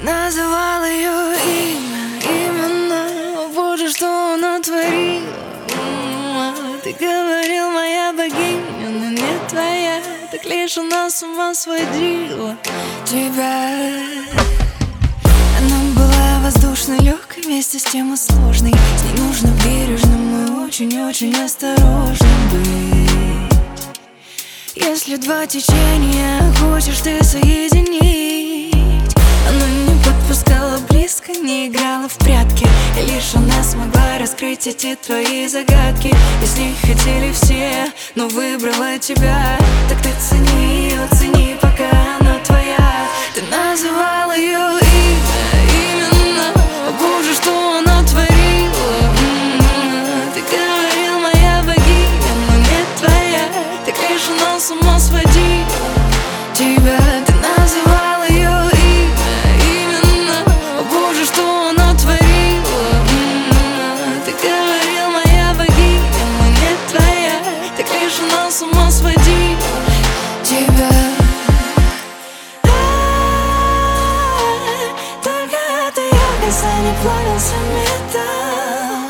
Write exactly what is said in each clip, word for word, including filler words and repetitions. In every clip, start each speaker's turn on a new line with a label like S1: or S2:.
S1: называл ее имя, именно. Боже, что она творила. Ты говорил, моя богиня, но не твоя. Так лишь она с ума сводила тебя. Она была воздушной, легкой, вместе с тем и сложной. С ней нужно бережным и очень-очень осторожным быть. Если два течения хочешь ты соединить, она не подпускала близко, не играла в прятки. И лишь она смогла раскрыть эти твои загадки. Если хотели все, но выбрала тебя, так ты цени ее, цени, пока она твоя. Ты называла ее имя, именно. Боже, что она творила. Ты говорил, моя богиня, но не твоя. Так лишь она с ума сводила тебя. Ты называла ее имя, именно. Боже, что она творила. Ты говорил, моя богиня, но не твоя. Так лишь она с ума сводила тебя. Только это я, когда не плавился металл.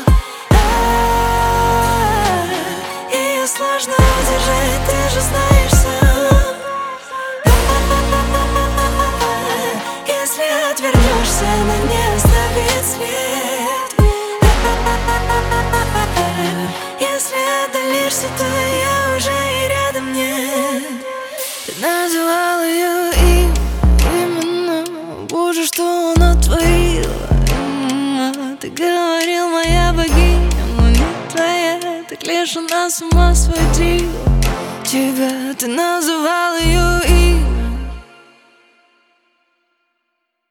S1: Ее сложно удержать, ты же знаешь сам. Если отвернешься, она не оставит след. Если отдалишься, то я уже и рядом нет. Ты называл ее имя, именно. Боже, что она творила. Ты говорил, моя богиня, но не твоя. Так лишь она с ума сводила тебя. Ты называл ее имя.